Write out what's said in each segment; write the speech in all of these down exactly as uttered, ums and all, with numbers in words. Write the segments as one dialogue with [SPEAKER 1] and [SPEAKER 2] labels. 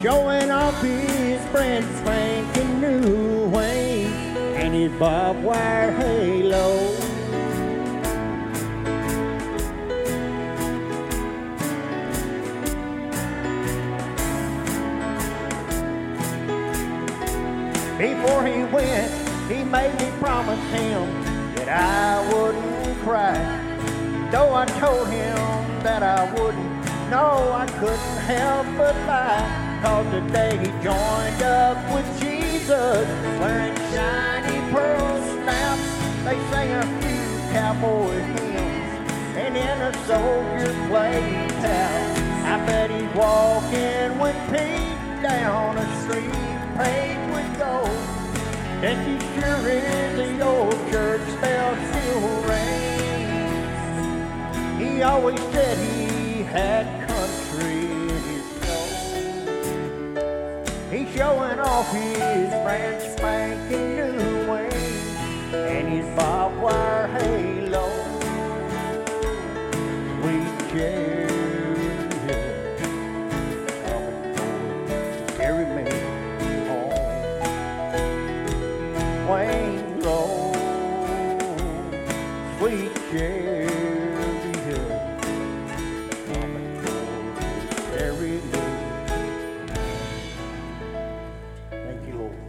[SPEAKER 1] Showing off his brand spanking new wing and his barbed wire halo. Before he went, he made me promise him that I wouldn't cry. Though I told him that I wouldn't, no, I couldn't help but lie. Cause today he joined up with Jesus, wearing shiny pearl snaps. They sang a few cowboy hymns, and in a soldier playhouse. I bet he's walking with Pete down a street paved with gold. And he sure is the old church bell still rings. He always said he had country in his soul. He's showing off his brand spanking new wings and his barbed wire halo. Sweet cherry hill, coming forward to carry me home. Wayne Road, sweet cherry hill, coming forward to carry me. Thank you, Lord.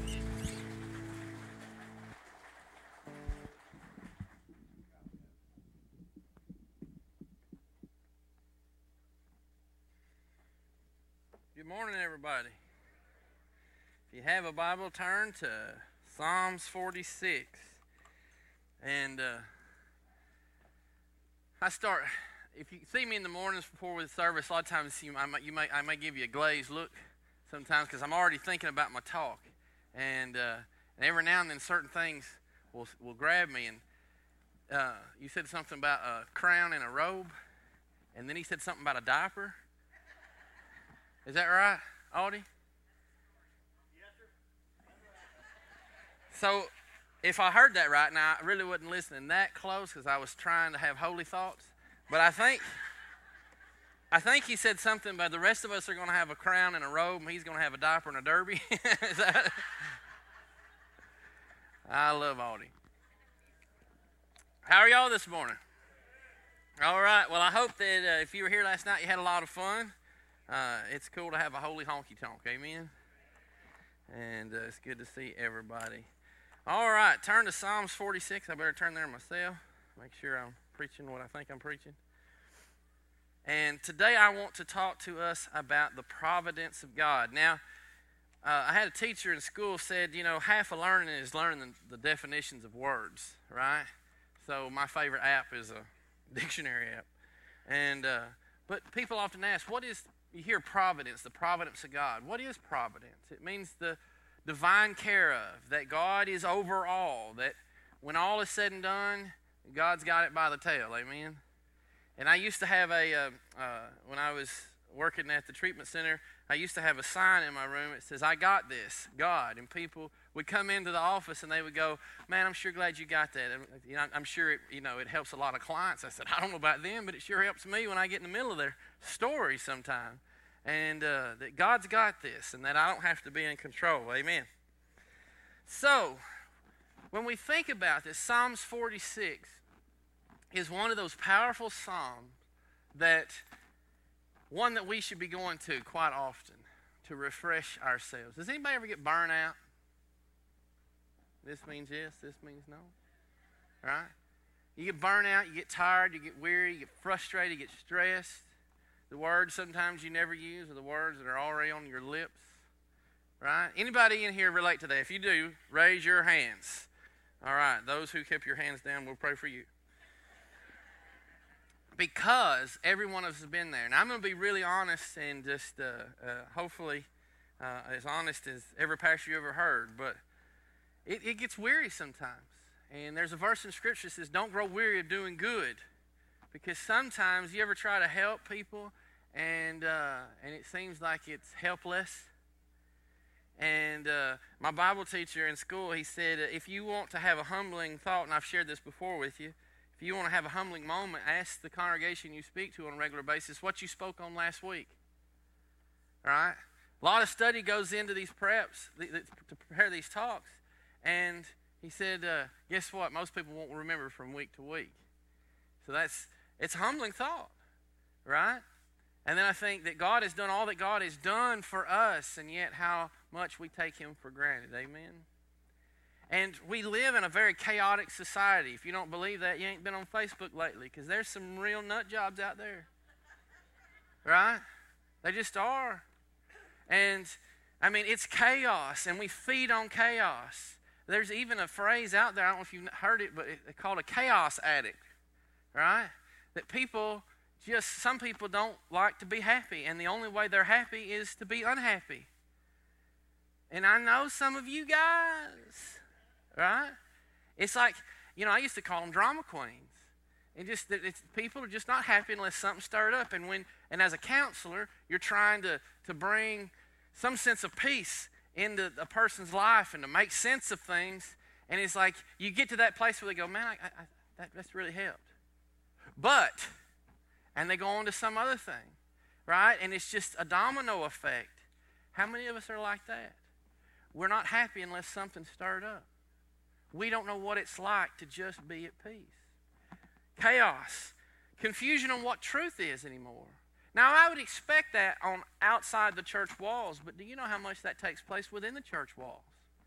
[SPEAKER 2] Good morning, everybody. If you have a Bible, turn to Psalms forty-six. And uh, I start, if you see me in the mornings before the service, a lot of times you, I, might, you may, I may give you a glazed look sometimes because I'm already thinking about my talk. And, uh, and every now and then certain things will, will grab me. And uh, you said something about a crown and a robe. And then he said something about a diaper. Is that right, Audie? Yes, sir. So, if I heard that right, now I really wasn't listening that close because I was trying to have holy thoughts. But I think, I think he said something about the rest of us are going to have a crown and a robe, and he's going to have a diaper and a derby. Is that? I love Audie. How are y'all this morning? All right. Well, I hope that uh, if you were here last night, you had a lot of fun. Uh, it's cool to have a holy honky-tonk, amen? And uh, it's good to see everybody. All right, turn to Psalms forty-six. I better turn there myself, make sure I'm preaching what I think I'm preaching. And today I want to talk to us about the providence of God. Now, uh, I had a teacher in school said, you know, half of learning is learning the, the definitions of words, right? So my favorite app is a dictionary app. And uh, but people often ask, what is... You hear providence, the providence of God. What is providence? It means the divine care of, that God is over all, that when all is said and done, God's got it by the tail, amen? And I used to have a, uh, uh, when I was working at the treatment center, I used to have a sign in my room that says, I got this, God. And people would come into the office and they would go, man, I'm sure glad you got that. And, you know, I'm sure it, you know, it helps a lot of clients. I said, I don't know about them, but it sure helps me when I get in the middle of their story sometime. And uh, that God's got this and that I don't have to be in control. Amen. So, when we think about this, Psalms forty-six is one of those powerful psalms that, one that we should be going to quite often to refresh ourselves. Does anybody ever get burnt out? This means yes, this means no. Right? You get burnt out, you get tired, you get weary, you get frustrated, you get stressed. The words sometimes you never use are the words that are already on your lips. Right? Anybody in here relate to that? If you do, raise your hands. All right. Those who kept your hands down, we'll pray for you. Because every one of us has been there. And I'm going to be really honest and just uh, uh, hopefully uh, as honest as every pastor you ever heard. But it, it gets weary sometimes. And there's a verse in Scripture that says, don't grow weary of doing good. Because sometimes you ever try to help people and uh, and it seems like it's helpless. And uh, my Bible teacher in school, he said, if you want to have a humbling thought, and I've shared this before with you, if you want to have a humbling moment, ask the congregation you speak to on a regular basis what you spoke on last week. All right? A lot of study goes into these preps to prepare these talks. And he said, uh, guess what? Most people won't remember from week to week. So that's, it's a humbling thought, right? And then I think that God has done all that God has done for us, and yet how much we take him for granted. Amen? And we live in a very chaotic society. If you don't believe that, you ain't been on Facebook lately, because there's some real nut jobs out there. Right? They just are. And, I mean, it's chaos, and we feed on chaos. There's even a phrase out there, I don't know if you've heard it, but it's called a chaos addict, right? That people just, some people don't like to be happy, and the only way they're happy is to be unhappy. And I know some of you guys, right? It's like, you know, I used to call them drama queens. And just that it's, people are just not happy unless something's stirred up. And when, and as a counselor, you're trying to, to bring some sense of peace into a person's life and to make sense of things. And it's like you get to that place where they go, man, I, I, that, that's really helped. But, and they go on to some other thing, right? And it's just a domino effect. How many of us are like that? We're not happy unless something's stirred up. We don't know what it's like to just be at peace. Chaos, confusion on what truth is anymore. Now, I would expect that on outside the church walls, but do you know how much that takes place within the church walls?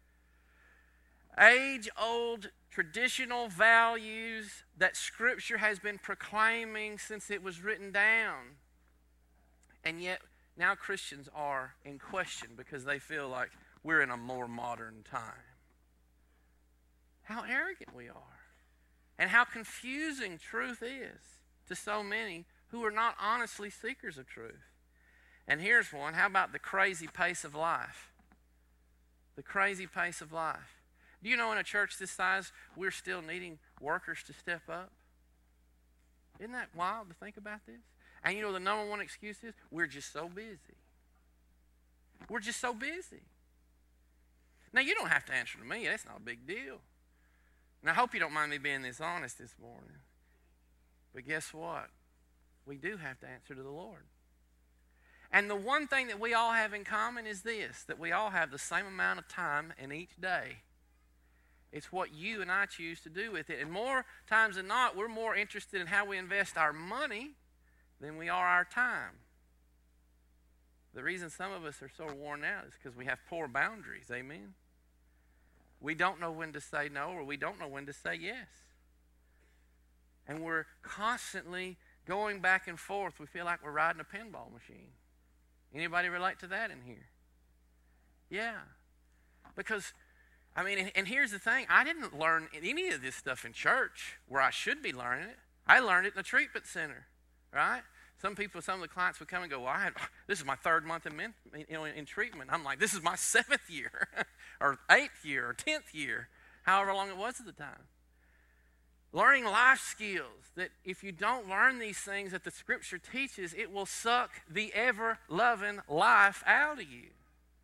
[SPEAKER 2] Age-old traditional values that Scripture has been proclaiming since it was written down. And yet, now Christians are in question because they feel like we're in a more modern time. How arrogant we are. And how confusing truth is to so many who are not honestly seekers of truth. And here's one. How about the crazy pace of life? The crazy pace of life. Do you know in a church this size, we're still needing workers to step up? Isn't that wild to think about this? And you know the number one excuse is, we're just so busy. We're just so busy. Now, you don't have to answer to me. That's not a big deal. And I hope you don't mind me being this honest this morning. But guess what? We do have to answer to the Lord. And the one thing that we all have in common is this, that we all have the same amount of time in each day. It's what you and I choose to do with it. And more times than not, we're more interested in how we invest our money than we are our time. The reason some of us are so worn out is because we have poor boundaries. Amen? We don't know when to say no, or we don't know when to say yes. And we're constantly going back and forth. We feel like we're riding a pinball machine. Anybody relate to that in here? Yeah. Because, I mean, and, and here's the thing. I didn't learn any of this stuff in church where I should be learning it. I learned it in the treatment center, right? Some people, some of the clients would come and go, well, I had, this is my third month in, men, you know, in treatment. I'm like, this is my seventh year or eighth year or tenth year, however long it was at the time. Learning life skills, that if you don't learn these things that the Scripture teaches, it will suck the ever-loving life out of you.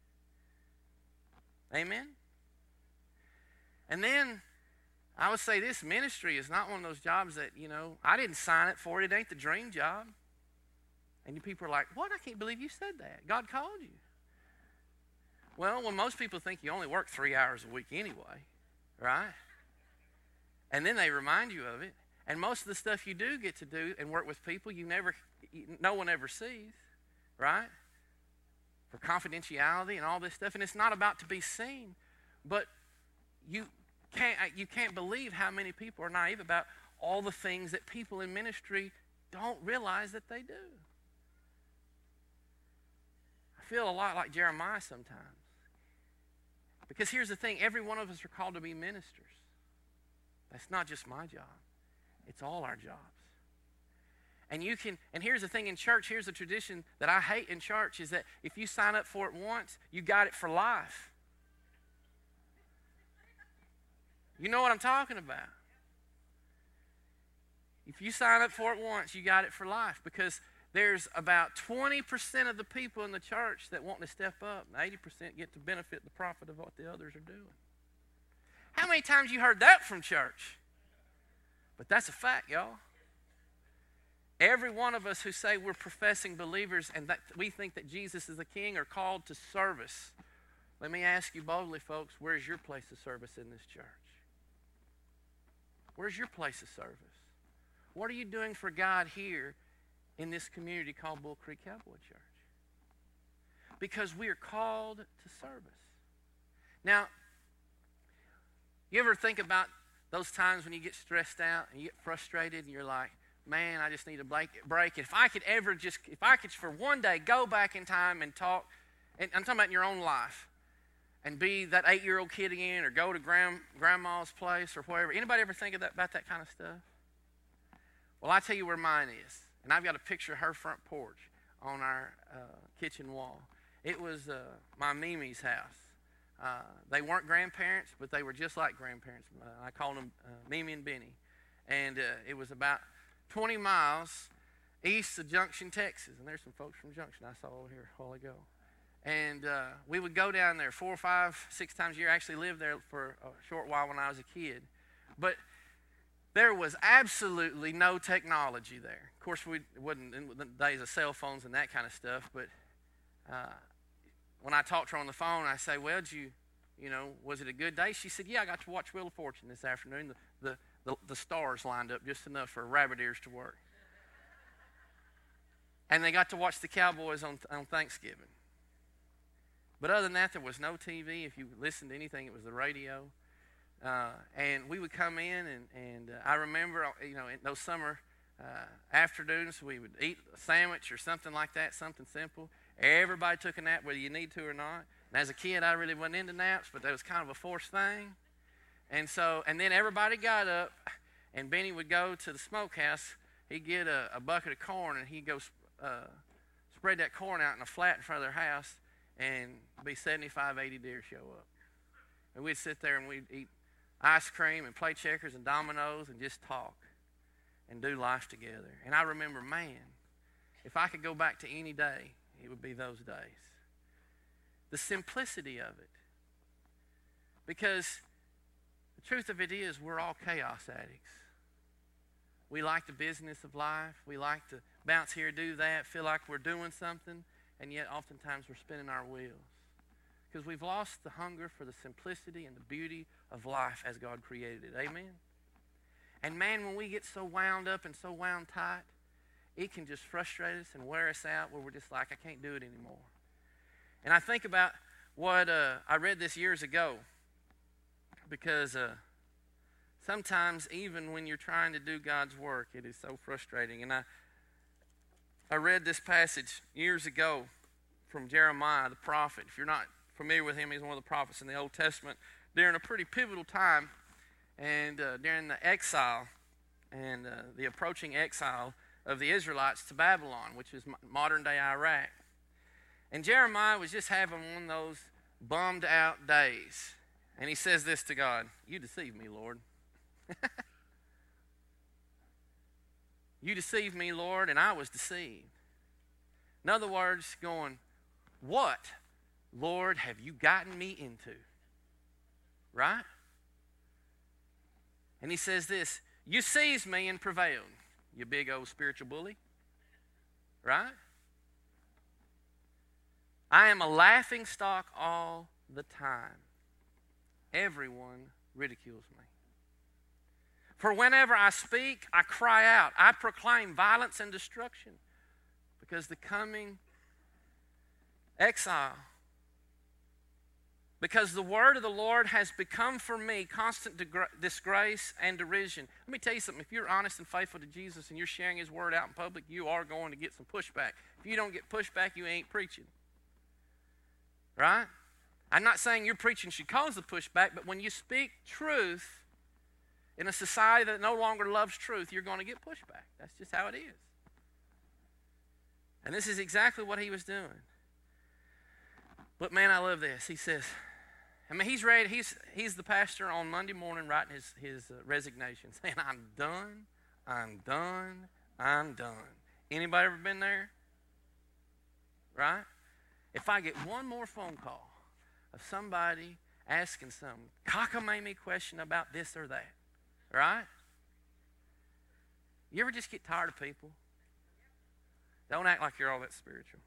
[SPEAKER 2] Amen? And then, I would say this, ministry is not one of those jobs that, you know, I didn't sign it for it. It ain't the dream job. And you people are like, what? I can't believe you said that. God called you. Well, when most people think you only work three hours a week anyway, right? And then they remind you of it. And most of the stuff you do get to do and work with people you never, no one ever sees, right? For confidentiality and all this stuff. And it's not about to be seen. But you can't, you can't believe how many people are naive about all the things that people in ministry don't realize that they do. I feel a lot like Jeremiah sometimes. Because here's the thing, every one of us are called to be ministers. That's not just my job. It's all our jobs. And you can, and here's the thing in church, here's the tradition that I hate in church, is that if you sign up for it once, you got it for life. You know what I'm talking about. If you sign up for it once, you got it for life, because there's about twenty percent of the people in the church that want to step up, and eighty percent get to benefit the profit of what the others are doing. How many times you heard that from church? But that's a fact, y'all. Every one of us who say we're professing believers and that we think that Jesus is the King are called to service. Let me ask you boldly, folks, where's your place of service in this church? Where's your place of service? What are you doing for God here in this community called Bull Creek Cowboy Church? Because we are called to service. Now, you ever think about those times when you get stressed out and you get frustrated and you're like, man, I just need a break. If I could ever just, if I could for one day go back in time and talk, and I'm talking about in your own life, and be that eight-year-old kid again, or go to grand, grandma's place or wherever. Anybody ever think of that, about that kind of stuff? Well, I tell you where mine is. And I've got a picture of her front porch on our uh, kitchen wall. It was uh, my Mimi's house. Uh, they weren't grandparents, but they were just like grandparents. Uh, I called them uh, Mimi and Benny. And uh, it was about twenty miles east of Junction, Texas. And there's some folks from Junction I saw over here a while ago. And uh, we would go down there four, five, six times a year. I actually lived there for a short while when I was a kid. But there was absolutely no technology there. Of course, we wasn't in the days of cell phones and that kind of stuff. But uh, when I talked to her on the phone, I say, well, did you, you know, was it a good day? She said, yeah, I got to watch Wheel of Fortune this afternoon. The, the, the, the stars lined up just enough for rabbit ears to work. And they got to watch the Cowboys on, on Thanksgiving. But other than that, there was no T V. If you listened to anything, it was the radio. Uh, and we would come in, and, and uh, I remember, you know, in those summer uh, afternoons, we would eat a sandwich or something like that, something simple. Everybody took a nap, whether you need to or not. And as a kid, I really wasn't into naps, but that was kind of a forced thing. And so, and then everybody got up, and Benny would go to the smokehouse. He'd get a, a bucket of corn, and he'd go uh, spread that corn out in a flat in front of their house, and be seventy-five, eighty deer show up. And we'd sit there and we'd eat ice cream and play checkers and dominoes and just talk and do life together. And I remember, man, if I could go back to any day, it would be those days. The simplicity of it. Because the truth of it is, we're all chaos addicts. We like the business of life. We like to bounce here, do that, feel like we're doing something. And yet, oftentimes, we're spinning our wheels because we've lost the hunger for the simplicity and the beauty of life as God created it. Amen? And man, when we get so wound up and so wound tight, it can just frustrate us and wear us out where we're just like, I can't do it anymore. And I think about what uh, I read this years ago because uh, sometimes even when you're trying to do God's work, it is so frustrating. And I I read this passage years ago from Jeremiah, the prophet. If you're not familiar with him, he's one of the prophets in the Old Testament during a pretty pivotal time and uh, during the exile and uh, the approaching exile of the Israelites to Babylon, which is modern-day Iraq. And Jeremiah was just having one of those bummed-out days. And he says this to God, you deceived me, Lord. You deceived me, Lord, and I was deceived. In other words, going, what, Lord, have you gotten me into? Right? And he says this, you seized me and prevailed, you big old spiritual bully. Right? I am a laughing stock all the time. Everyone ridicules me. For whenever I speak, I cry out. I proclaim violence and destruction because the coming exile, because the word of the Lord has become for me constant disgrace and derision. Let me tell you something. If you're honest and faithful to Jesus and you're sharing his word out in public, you are going to get some pushback. If you don't get pushback, you ain't preaching. Right? I'm not saying your preaching should cause the pushback, but when you speak truth in a society that no longer loves truth, you're going to get pushback. That's just how it is. And this is exactly what he was doing. But man, I love this. He says, I mean, he's ready. He's he's the pastor on Monday morning writing his, his uh, resignation, saying, I'm done, I'm done, I'm done. Anybody ever been there? Right? If I get one more phone call of somebody asking some cockamamie question about this or that, right? You ever just get tired of people? Don't act like you're all that spiritual.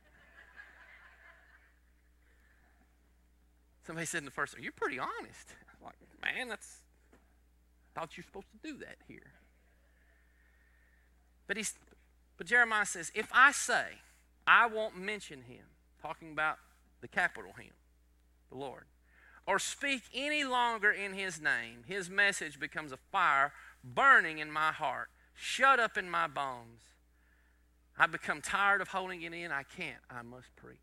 [SPEAKER 2] Somebody said in the first, you're pretty honest. I'm like, man, that's, I thought you're supposed to do that here. But he's, but Jeremiah says, if I say I won't mention him, talking about the capital him, the Lord, or speak any longer in his name, his message becomes a fire burning in my heart, shut up in my bones. I become tired of holding it in. I can't. I must preach.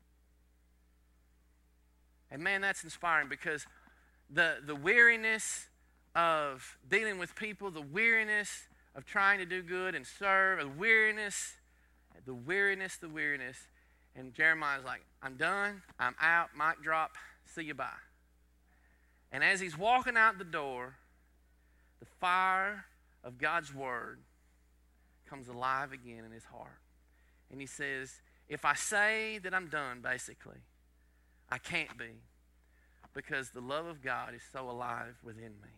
[SPEAKER 2] And man, that's inspiring, because the, the weariness of dealing with people, the weariness of trying to do good and serve, the weariness, the weariness, the weariness. And Jeremiah's like, I'm done. I'm out. Mic drop. See you bye. And as he's walking out the door, the fire of God's word comes alive again in his heart. And he says, if I say that I'm done, basically, I can't be, because the love of God is so alive within me.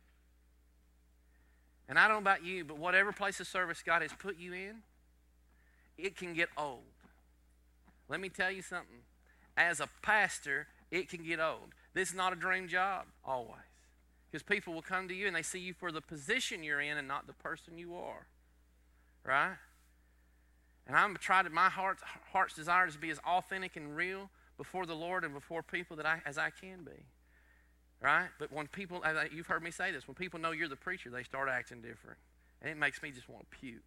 [SPEAKER 2] And I don't know about you, but whatever place of service God has put you in, it can get old. Let me tell you something. As a pastor, it can get old. This is not a dream job, always. Because people will come to you and they see you for the position you're in and not the person you are. Right? And I'm trying to, my heart's, heart's desire is to be as authentic and real before the Lord and before people that I, as I can be. Right? But when people, as I, you've heard me say this, when people know you're the preacher, they start acting different. And it makes me just want to puke.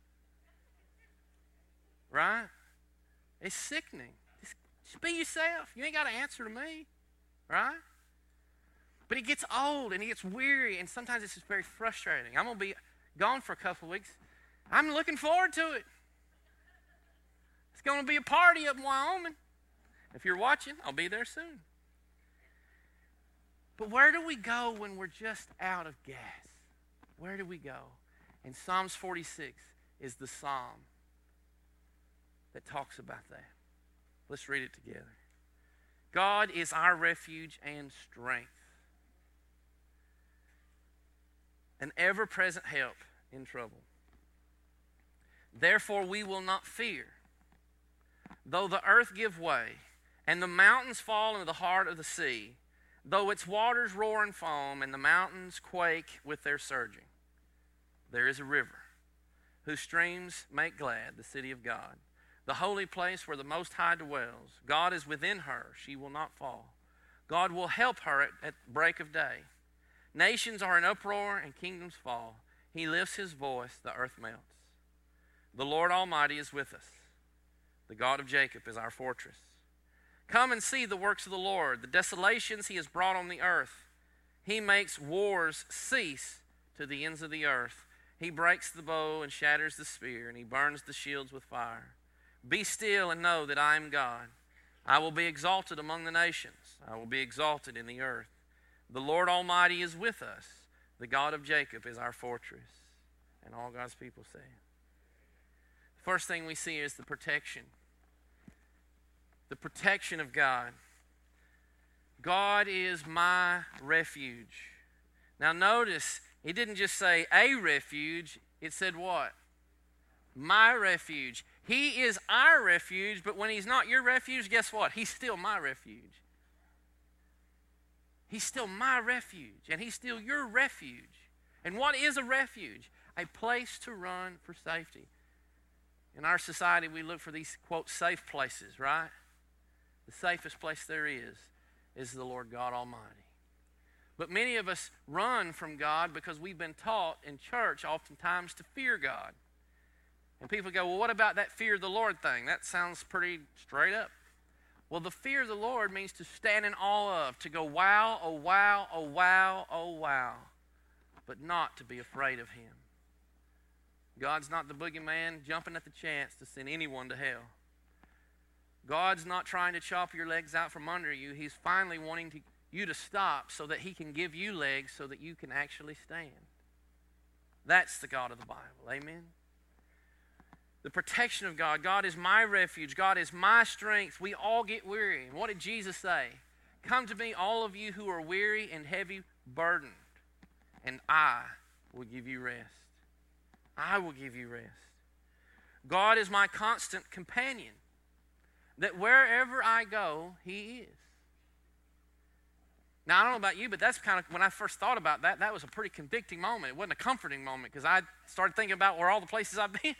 [SPEAKER 2] Right? It's sickening. Just, just be yourself. You ain't got to answer to me. Right? But it gets old and it gets weary, and sometimes it's just very frustrating. I'm going to be gone for a couple of weeks. I'm looking forward to it. It's going to be a party up in Wyoming. If you're watching, I'll be there soon. But where do we go when we're just out of gas? Where do we go? And Psalms forty-six is the psalm that talks about that. Let's read it together. God is our refuge and strength, an ever-present help in trouble. Therefore we will not fear, though the earth give way, and the mountains fall into the heart of the sea, though its waters roar and foam, and the mountains quake with their surging. There is a river, whose streams make glad the city of God, the holy place where the Most High dwells. God is within her, she will not fall. God will help her at, at break of day. Nations are in uproar and kingdoms fall. He lifts his voice, the earth melts. The Lord Almighty is with us. The God of Jacob is our fortress. Come and see the works of the Lord, the desolations he has brought on the earth. He makes wars cease to the ends of the earth. He breaks the bow and shatters the spear, and he burns the shields with fire. Be still and know that I am God. I will be exalted among the nations. I will be exalted in the earth. The Lord Almighty is with us. The God of Jacob is our fortress. And all God's people say. The first thing we see is the protection. The protection of God. God is my refuge. Now notice, it didn't just say a refuge. It said what? My refuge. He is our refuge, but when he's not your refuge, guess what? He's still my refuge. He's still my refuge, and he's still your refuge. And what is a refuge? A place to run for safety. In our society, we look for these, quote, safe places, right? The safest place there is, is the Lord God Almighty. But many of us run from God because we've been taught in church oftentimes to fear God. And people go, well, what about that fear of the Lord thing? That sounds pretty straight up. Well, the fear of the Lord means to stand in awe of, to go, wow, oh, wow, oh, wow, oh, wow, but not to be afraid of him. God's not the boogeyman jumping at the chance to send anyone to hell. God's not trying to chop your legs out from under you. He's finally wanting to, you to stop so that he can give you legs so that you can actually stand. That's the God of the Bible. Amen? The protection of God. God is my refuge. God is my strength. We all get weary. And what did Jesus say? Come to me, all of you who are weary and heavy burdened, and I will give you rest. I will give you rest. God is my constant companion. That wherever I go, He is. Now, I don't know about you, but that's kind of, when I first thought about that, that was a pretty convicting moment. It wasn't a comforting moment because I started thinking about where all the places I've been.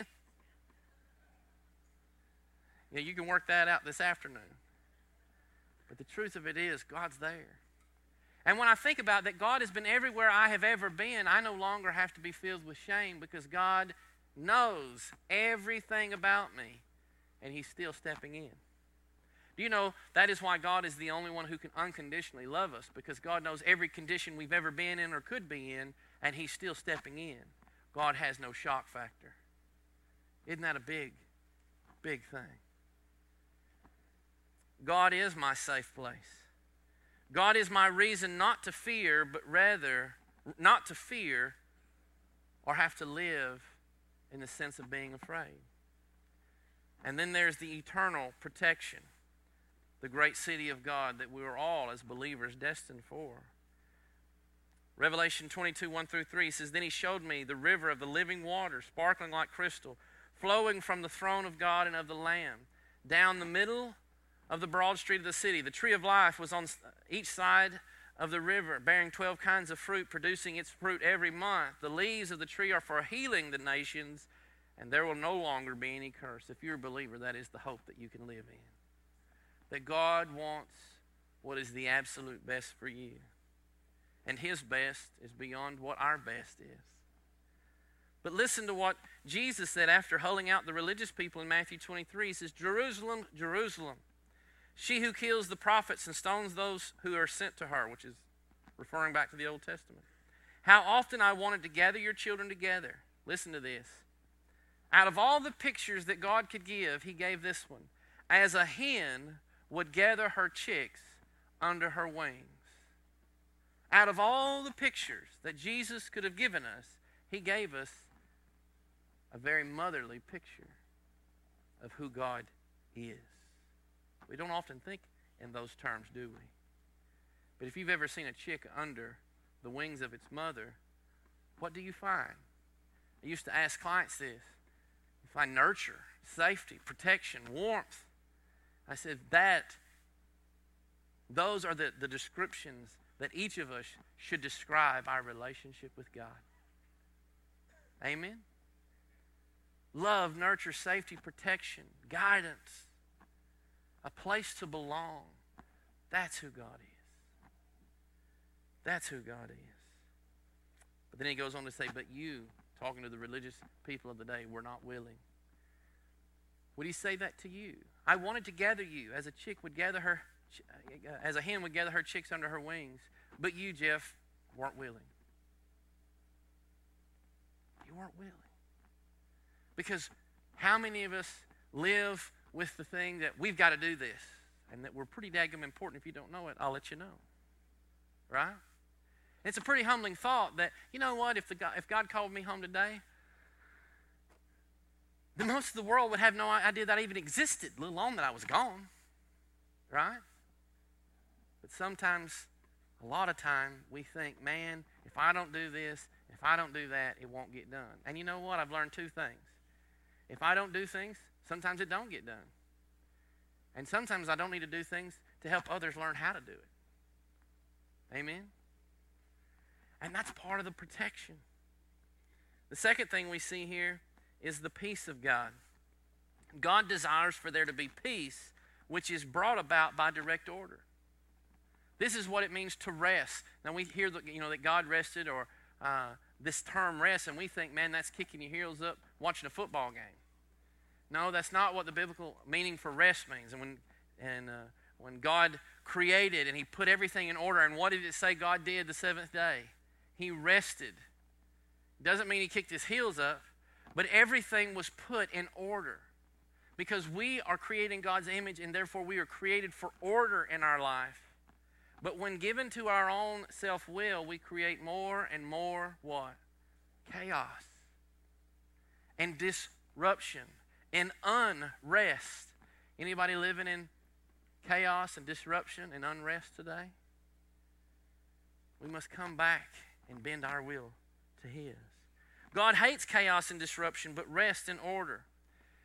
[SPEAKER 2] Yeah, you can work that out this afternoon. But the truth of it is, God's there. And when I think about that God has been everywhere I have ever been, I no longer have to be filled with shame because God knows everything about me, and He's still stepping in. Do you know that is why God is the only one who can unconditionally love us, because God knows every condition we've ever been in or could be in, and He's still stepping in. God has no shock factor. Isn't that a big, big thing? God is my safe place. God is my reason not to fear, but rather not to fear or have to live in the sense of being afraid. And then there's the eternal protection, the great city of God that we are all as believers destined for. Revelation twenty-two, one through three says, Then He showed me the river of the living water, sparkling like crystal, flowing from the throne of God and of the Lamb. Down the middle of the broad street of the city, the tree of life was on each side of the river, bearing twelve kinds of fruit, producing its fruit every month. The leaves of the tree are for healing the nations, and there will no longer be any curse. If you're a believer, that is the hope that you can live in. That God wants what is the absolute best for you. And His best is beyond what our best is. But listen to what Jesus said after hulling out the religious people in Matthew twenty-three. He says, Jerusalem, Jerusalem, she who kills the prophets and stones those who are sent to her, which is referring back to the Old Testament. How often I wanted to gather your children together. Listen to this. Out of all the pictures that God could give, He gave this one. As a hen would gather her chicks under her wings. Out of all the pictures that Jesus could have given us, He gave us a very motherly picture of who God is. We don't often think in those terms, do we? But if you've ever seen a chick under the wings of its mother, what do you find? I used to ask clients this. You find nurture, safety, protection, warmth. I said that, those are the, the descriptions that each of us should describe our relationship with God. Amen? Love, nurture, safety, protection, guidance, a place to belong. That's who God is. That's who God is. But then He goes on to say, but you, talking to the religious people of the day, were not willing. Would He say that to you? I wanted to gather you as a chick would gather her, as a hen would gather her chicks under her wings. But you, Jeff, weren't willing. You weren't willing. Because how many of us live with the thing that we've got to do this, and that we're pretty daggum important? If you don't know it, I'll let you know. Right? It's a pretty humbling thought that, you know what, if, the God, if God called me home today, then most of the world would have no idea that I even existed, let alone that I was gone. Right? But sometimes, a lot of time, we think, man, if I don't do this, if I don't do that, it won't get done. And you know what? I've learned two things. If I don't do things, sometimes it don't get done. And sometimes I don't need to do things to help others learn how to do it. Amen? And that's part of the protection. The second thing we see here is the peace of God. God desires for there to be peace, which is brought about by direct order. This is what it means to rest. Now we hear that, you know, that God rested, or uh, this term rest, and we think, man, that's kicking your heels up watching a football game. No, that's not what the biblical meaning for rest means. And when and uh, when God created and He put everything in order, and what did it say God did the seventh day? He rested. Doesn't mean He kicked His heels up, but everything was put in order. Because we are creating God's image, and therefore we are created for order in our life. But when given to our own self-will, we create more and more what? Chaos and disruption and unrest. Anybody living in chaos and disruption and unrest today? We must come back and bend our will to His. God hates chaos and disruption, but rest and order.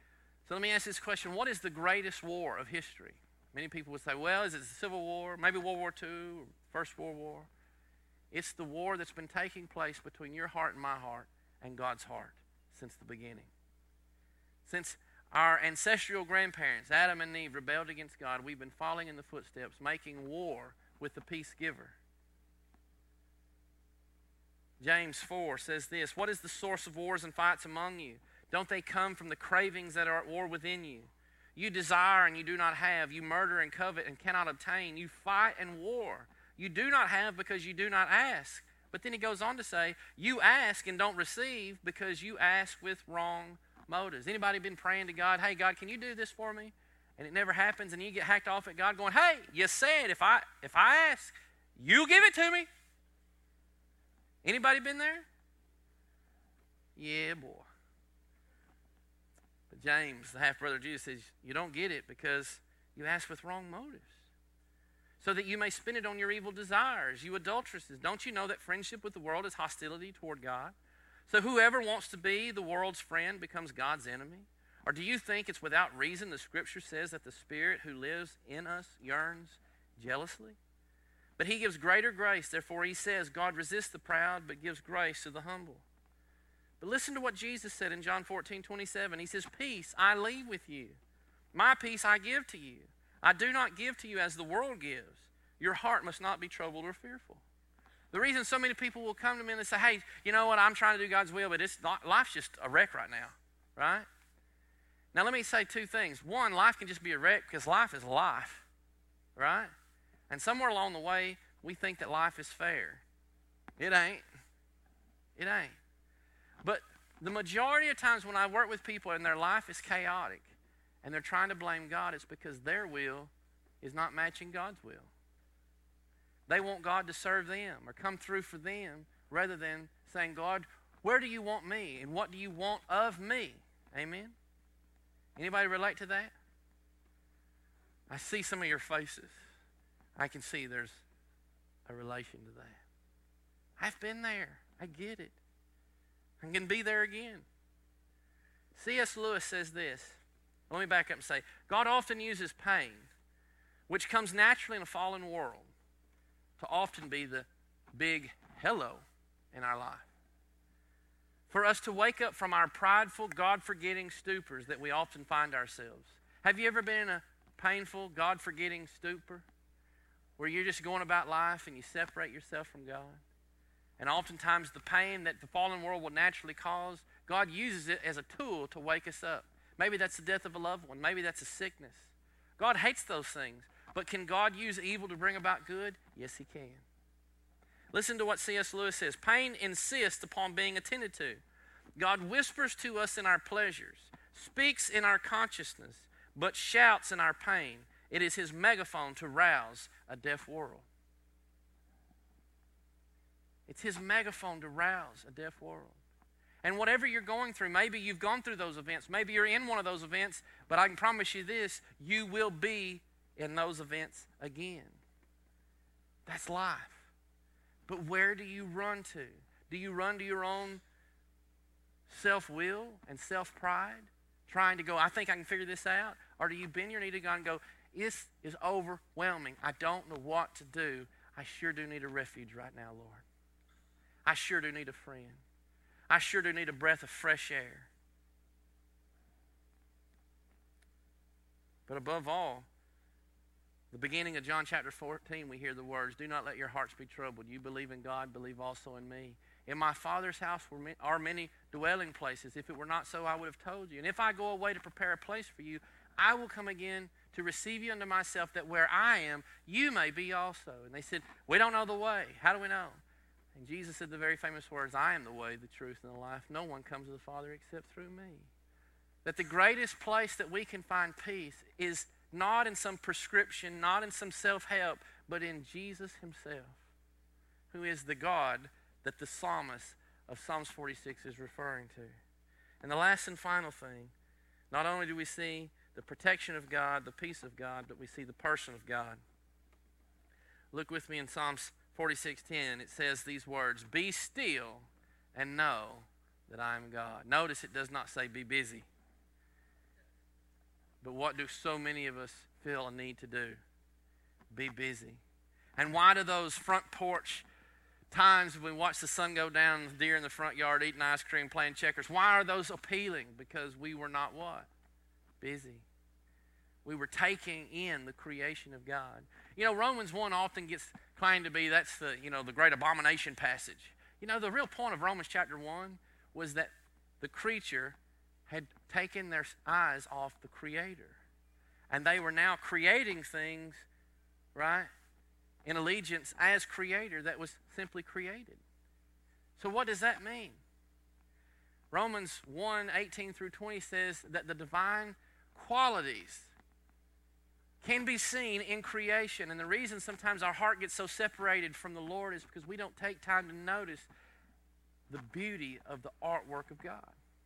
[SPEAKER 2] So let me ask this question. What is the greatest war of history? Many people would say, well, is it the Civil War, maybe World War Two, or First World War? It's the war that's been taking place between your heart and my heart and God's heart since the beginning. Since our ancestral grandparents, Adam and Eve, rebelled against God, we've been following in the footsteps, making war with the peace giver. James four says this, what is the source of wars and fights among you? Don't they come from the cravings that are at war within you? You desire and you do not have. You murder and covet and cannot obtain. You fight and war. You do not have because you do not ask. But then he goes on to say, you ask and don't receive because you ask with wrong motives. Anybody been praying to God, hey, God, can you do this for me? And it never happens, and you get hacked off at God going, hey, you said if I if I ask, you give it to me. Anybody been there? Yeah, boy. But James, the half-brother of Jesus, says, you don't get it because you ask with wrong motives, so that you may spend it on your evil desires, you adulteresses. Don't you know that friendship with the world is hostility toward God? So whoever wants to be the world's friend becomes God's enemy? Or do you think it's without reason the Scripture says that the Spirit who lives in us yearns jealously? But he gives greater grace. Therefore he says, God resists the proud, but gives grace to the humble. But listen to what Jesus said in John fourteen twenty-seven. He says, peace I leave with you. My peace I give to you. I do not give to you as the world gives. Your heart must not be troubled or fearful. The reason so many people will come to me and they say, hey, you know what, I'm trying to do God's will, but it's not, life's just a wreck right now, right? Now let me say two things. One, life can just be a wreck because life is life, right? And somewhere along the way, we think that life is fair. It ain't. It ain't. But the majority of times when I work with people and their life is chaotic and they're trying to blame God, it's because their will is not matching God's will. They want God to serve them or come through for them rather than saying, God, where do you want me and what do you want of me? Amen? Anybody relate to that? I see some of your faces. I can see there's a relation to that. I've been there. I get it. I can be there again. C S Lewis says this. Let me back up and say, God often uses pain, which comes naturally in a fallen world, to often be the big hello in our life. For us to wake up from our prideful, God-forgetting stupors that we often find ourselves. Have you ever been in a painful, God-forgetting stupor where you're just going about life and you separate yourself from God? And oftentimes the pain that the fallen world will naturally cause, God uses it as a tool to wake us up. Maybe that's the death of a loved one. Maybe that's a sickness. God hates those things. But can God use evil to bring about good? Yes, he can. Listen to what C S Lewis says. Pain insists upon being attended to. God whispers to us in our pleasures, speaks in our consciousness, but shouts in our pain. It is his megaphone to rouse a deaf world. It's his megaphone to rouse a deaf world. And whatever you're going through, maybe you've gone through those events, maybe you're in one of those events, but I can promise you this, you will be in those events again. That's life. But where do you run to? Do you run to your own self-will and self-pride, trying to go, I think I can figure this out? Or do you bend your knee to God and go, this is overwhelming. I don't know what to do. I sure do need a refuge right now, Lord. I sure do need a friend. I sure do need a breath of fresh air. But above all, the beginning of John chapter fourteen, we hear the words, do not let your hearts be troubled. You believe in God, believe also in me. In my Father's house are many dwelling places. If it were not so, I would have told you. And if I go away to prepare a place for you, I will come again to receive you unto myself, that where I am, you may be also. And they said, we don't know the way. How do we know? And Jesus said the very famous words, I am the way, the truth, and the life. No one comes to the Father except through me. That the greatest place that we can find peace is not in some prescription, not in some self-help, but in Jesus himself, who is the God that the psalmist of Psalms forty-six is referring to. And the last and final thing, not only do we see the protection of God, the peace of God, but we see the person of God. Look with me in Psalms forty-six ten. It says these words, be still and know that I am God. Notice it does not say be busy. But what do so many of us feel a need to do? Be busy. And why do those front porch times when we watch the sun go down, the deer in the front yard eating ice cream, playing checkers, why are those appealing? Because we were not what? Busy. We were taking in the creation of God. You know, Romans one often gets claimed to be, that's the, you know, the great abomination passage. You know, the real point of Romans chapter one was that the creature had taken their eyes off the Creator. And they were now creating things, right, in allegiance as Creator that was simply created. So what does that mean? Romans one, eighteen through twenty says that the divine qualities can be seen in creation. And the reason sometimes our heart gets so separated from the Lord is because we don't take time to notice the beauty of the artwork of God.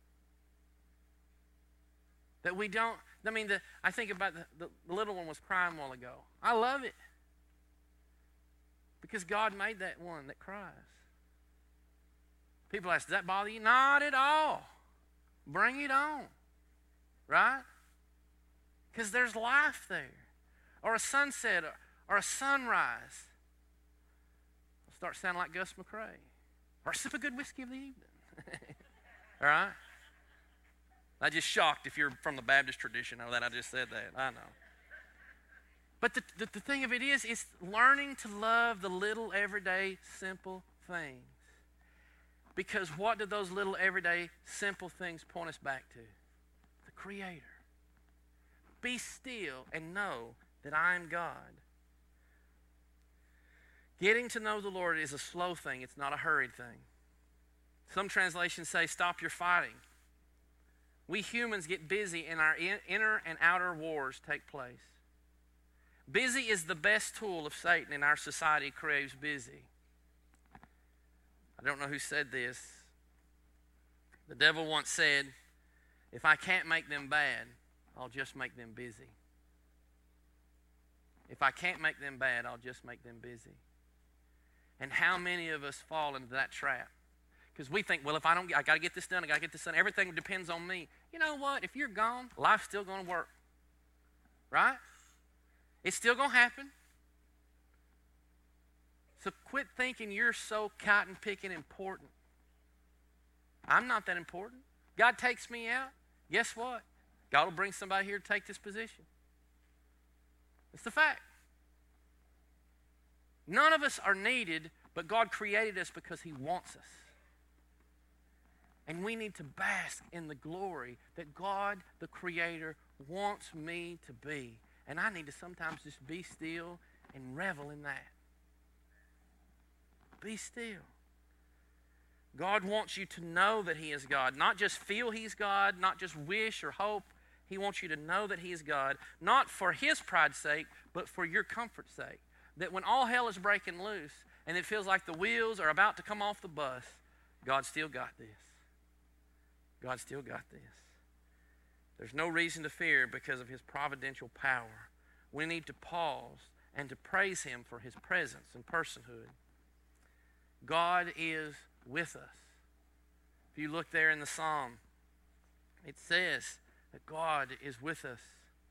[SPEAKER 2] That we don't, I mean, the, I think about the, the, the little one was crying a while ago. I love it. Because God made that one that cries. People ask, does that bother you? Not at all. Bring it on. Right? Because there's life there. Or a sunset, or, or a sunrise. I'll start sounding like Gus McCrae. Or a sip of good whiskey of the evening. All right? I just shocked if you're from the Baptist tradition of that. I just said that. I know. But the, the, the thing of it is, it's learning to love the little everyday simple things. Because what do those little everyday simple things point us back to? The Creator. Be still and know that I am God. Getting to know the Lord is a slow thing. It's not a hurried thing. Some translations say, stop your fighting. We humans get busy and our in, inner and outer wars take place. Busy is the best tool of Satan, and our society craves busy. I don't know who said this. The devil once said, if I can't make them bad, I'll just make them busy. If I can't make them bad, I'll just make them busy. And how many of us fall into that trap? Because we think, well, if I don't, I got to get this done, I got to get this done. Everything depends on me. You know what? If you're gone, life's still going to work. Right? It's still going to happen. So quit thinking you're so cotton picking important. I'm not that important. God takes me out. Guess what? God will bring somebody here to take this position. It's the fact. None of us are needed, but God created us because He wants us. And we need to bask in the glory that God, the Creator, wants me to be. And I need to sometimes just be still and revel in that. Be still. God wants you to know that He is God. Not just feel He's God, not just wish or hope. He wants you to know that He is God, not for His pride's sake, but for your comfort's sake. That when all hell is breaking loose and it feels like the wheels are about to come off the bus, God still got this. God still got this. There's no reason to fear because of His providential power. We need to pause and to praise Him for His presence and personhood. God is with us. If you look there in the Psalm, it says that God is with us.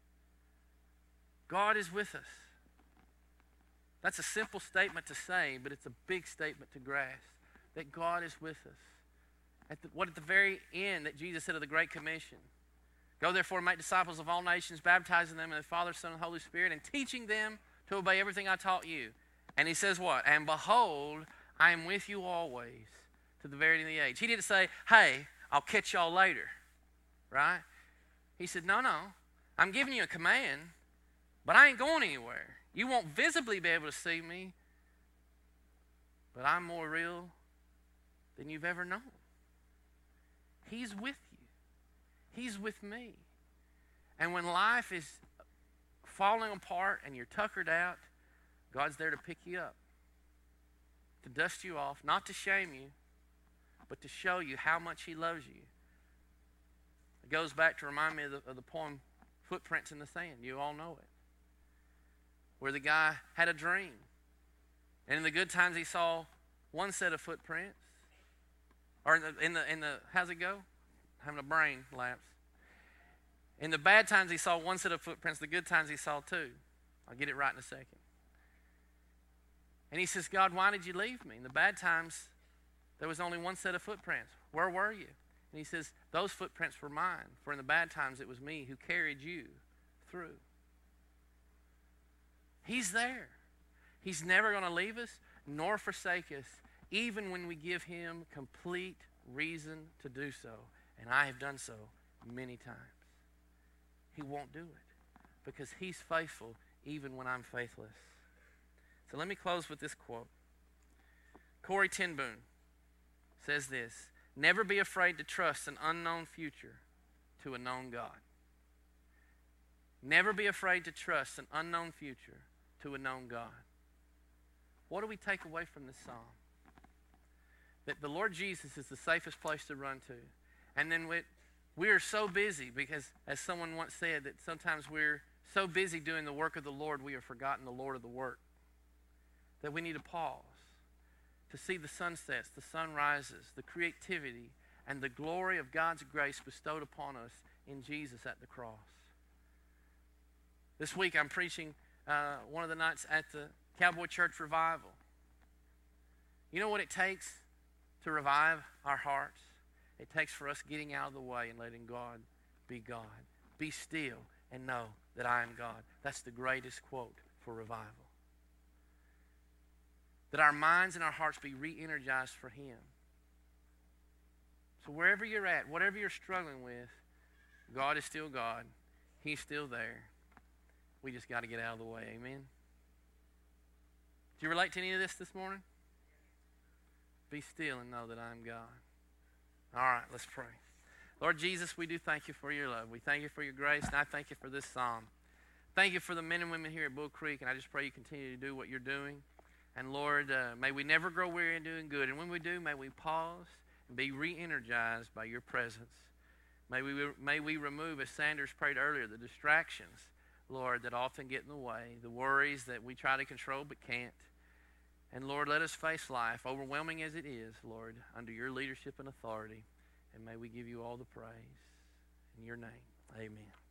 [SPEAKER 2] God is with us. That's a simple statement to say, but it's a big statement to grasp, that God is with us. At the, what at the very end that Jesus said of the Great Commission, go therefore and make disciples of all nations, baptizing them in the Father, Son, and Holy Spirit, and teaching them to obey everything I taught you. And He says what? And behold, I am with you always to the very end of the age. He didn't say, hey, I'll catch y'all later, right? He said, no, no, I'm giving you a command, but I ain't going anywhere. You won't visibly be able to see me, but I'm more real than you've ever known. He's with you. He's with me. And when life is falling apart and you're tuckered out, God's there to pick you up, to dust you off, not to shame you, but to show you how much He loves you. It goes back to remind me of the, of the poem Footprints in the Sand. You all know it. Where the guy had a dream. And in the good times he saw one set of footprints. Or in the, in the, in the how's it go? Having a brain lapse. In the bad times, he saw one set of footprints. The good times, he saw two. I'll get it right in a second. And he says, God, why did you leave me? In the bad times, there was only one set of footprints. Where were you? And he says, those footprints were mine. For in the bad times, it was me who carried you through. He's there. He's never going to leave us nor forsake us, even when we give him complete reason to do so. And I have done so many times. He won't do it because he's faithful even when I'm faithless. So let me close with this quote. Corrie ten Boom says this, never be afraid to trust an unknown future to a known God. Never be afraid to trust an unknown future to a known God. What do we take away from this psalm? That the Lord Jesus is the safest place to run to. And then we, we are so busy because, as someone once said, that sometimes we're so busy doing the work of the Lord, we have forgotten the Lord of the work. That we need to pause to see the sunsets, the sunrises, the creativity, and the glory of God's grace bestowed upon us in Jesus at the cross. This week I'm preaching uh, one of the nights at the Cowboy Church Revival. You know what it takes to revive our hearts? It takes for us getting out of the way and letting God be God. Be still and know that I am God. That's the greatest quote for revival. That our minds and our hearts be re-energized for him. So wherever you're at, whatever you're struggling with, God is still God. He's still there. We just got to get out of the way. Amen? Do you relate to any of this this morning? Be still and know that I am God. All right, let's pray. Lord Jesus, we do thank you for your love. We thank you for your grace, and I thank you for this psalm. Thank you for the men and women here at Bull Creek, and I just pray you continue to do what you're doing. And Lord, uh, may we never grow weary in doing good. And when we do, may we pause and be re-energized by your presence. May we, may we remove, as Sanders prayed earlier, the distractions, Lord, that often get in the way, the worries that we try to control but can't. And Lord, let us face life, overwhelming as it is, Lord, under your leadership and authority. And may we give you all the praise. In your name, amen.